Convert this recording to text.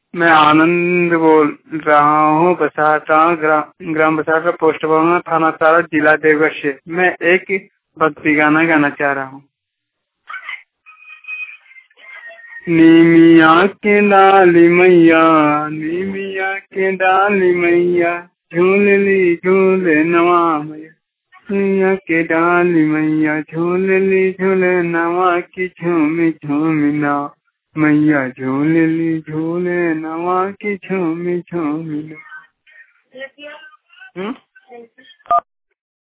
मैं आनंद बोल रहा हूँ बसाटा ग्राम बसाटा, पोस्ट बंगा, थाना सारा, जिला देवघर से। मैं एक भक्ति गाना गाना चाह रहा हूँ। नीमिया के डाली मैया, नीमिया के डाली मैया, झूलली झूले नवा मैया, नीमिया के डाली मैया, झूलली झूले नवा की झूमी झूमी ना मैया, झूलली झूले नवा की झूमी झूमी ना।